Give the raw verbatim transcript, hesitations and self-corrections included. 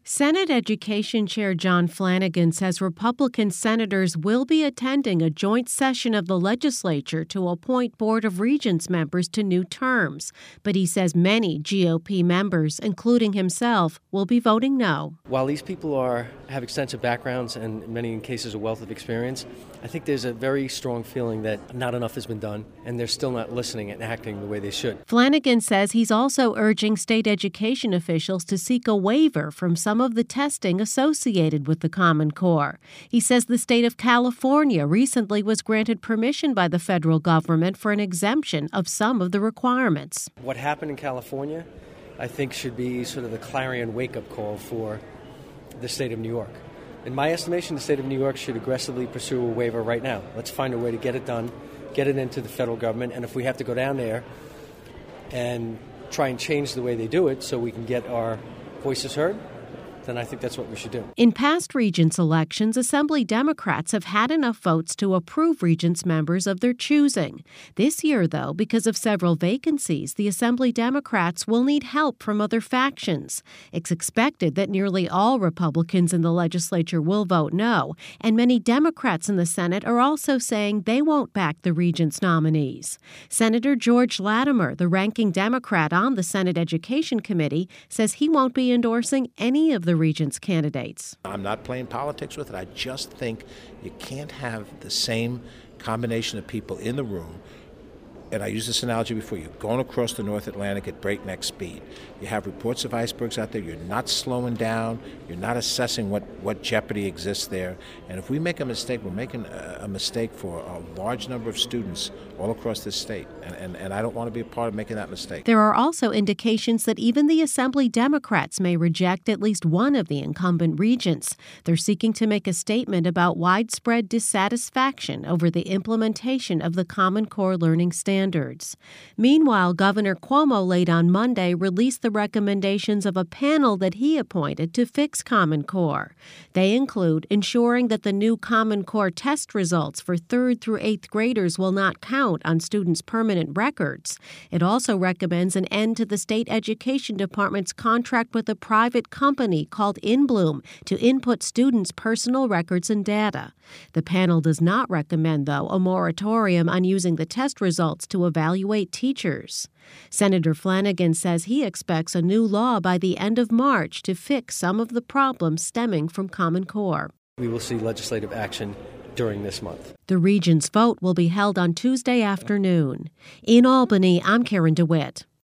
Senate Education Chair John Flanagan says Republican senators will be attending a joint session of the legislature to appoint Board of Regents members to new terms. But he says many G O P members, including himself, will be voting no. While these people are have extensive backgrounds and in many cases a wealth of experience, I think there's a very strong feeling that not enough has been done, and they're still not listening and acting the way they should. Flanagan says he's also urging state education officials to seek a waiver from some of the testing associated with the Common Core. He says the state of California recently was granted permission by the federal government for an exemption of some of the requirements. What happened in California, I think, should be sort of the clarion wake-up call for the state of New York. In my estimation, the state of New York should aggressively pursue a waiver right now. Let's find a way to get it done, get it into the federal government, and if we have to go down there and try and change the way they do it so we can get our voices heard, then I think that's what we should do. In past Regents elections, Assembly Democrats have had enough votes to approve Regents members of their choosing. This year, though, because of several vacancies, the Assembly Democrats will need help from other factions. It's expected that nearly all Republicans in the legislature will vote no, and many Democrats in the Senate are also saying they won't back the Regents nominees. Senator George Latimer, the ranking Democrat on the Senate Education Committee, says he won't be endorsing any of the Regents candidates. I'm not playing politics with it. I just think you can't have the same combination of people in the room. And I used this analogy before. You're going across the North Atlantic at breakneck speed. You have reports of icebergs out there. You're not slowing down. You're not assessing what, what jeopardy exists there. And if we make a mistake, we're making a, a mistake for a large number of students all across this state. And, and, and I don't want to be a part of making that mistake. There are also indications that even the Assembly Democrats may reject at least one of the incumbent regents. They're seeking to make a statement about widespread dissatisfaction over the implementation of the Common Core learning standards. Standards. Meanwhile, Governor Cuomo late on Monday released the recommendations of a panel that he appointed to fix Common Core. They include ensuring that the new Common Core test results for third through eighth graders will not count on students' permanent records. It also recommends an end to the state education department's contract with a private company called InBloom to input students' personal records and data. The panel does not recommend, though, a moratorium on using the test results to evaluate teachers. Senator Flanagan says he expects a new law by the end of March to fix some of the problems stemming from Common Core. We will see legislative action during this month. The Regents' vote will be held on Tuesday afternoon. In Albany, I'm Karen DeWitt.